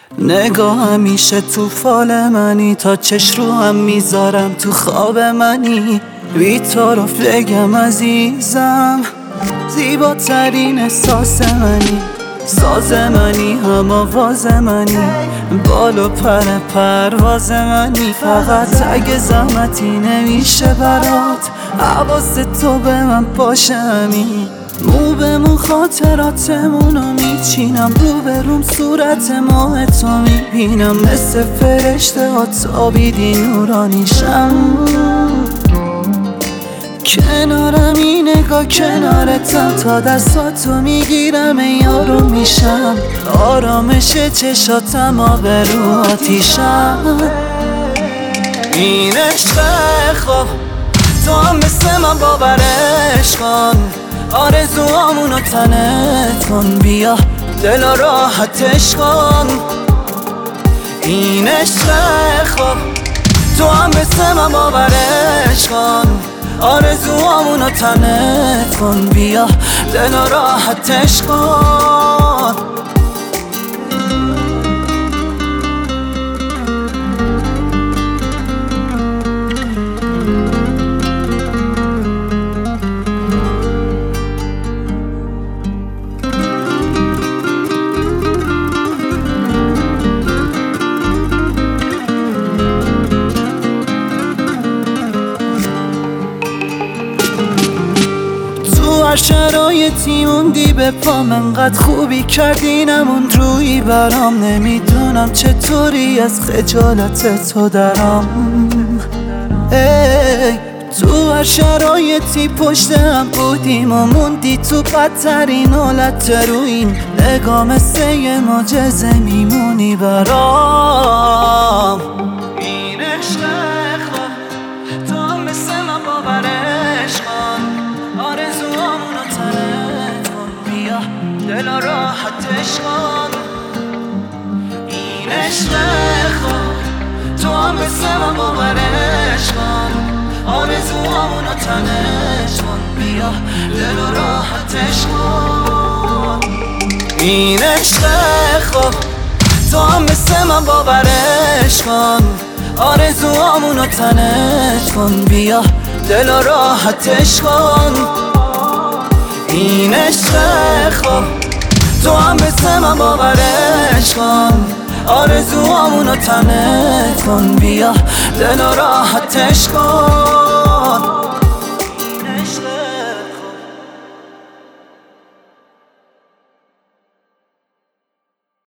نگاه همیشه تو فال منی، تا چش رو هم میذارم تو خواب منی. بی طرف بگم عزیزم، زیباترین احساس منی. ساز منی هم آواز منی، بال و پر پرواز منی. فقط اگه زحمتی نمیشه برات، حواس تو به من باشه همین. مو به مو خاطراتمونو میچینم، رو به روم صورت ماه تو میبینم. مثل فرشته ها تابیدی نورانیشم. کنارم این نگاه کنارتم، تا دستاتو میگیرم یارو میشم. آرامش چشاتم آبرو آتیشم. این عشق خواب تو هم مثل من باورش کن، آرزوامونو تنت کن. بیا دل راحتش کن. این عشق خواب تو هم مثل من باورش کن، آرزوامونو تنت کن. بیا دل راحتش کن. هر شرایطی موندی به پام، انقدر خوبی کردی نموند روی برام. نمیدونم چطوری از خجالت تو درام. ای تو هر شرایطی پشت هم بودیم و موندی تو بدترین حالت. رو این نگاه مثل یه معجزه میمونی برام. این عشق خواب تو هم مثل من باورش کن، آرزوامونو تنت کن. بیا دل راحتش کن. این عشق خواب تو هم مثل من باورش کن، آرزوامونو تنت کن. بیا دل راحتش کن. این عشق خواب تو هم مثل من باورش کن، آرزوامونو تنت کن. بیا دل راحتش کن. این عشق خواب تو هم مثل من باورش کن، آرزوامونو تنت کن. بیا دل راحتش کن.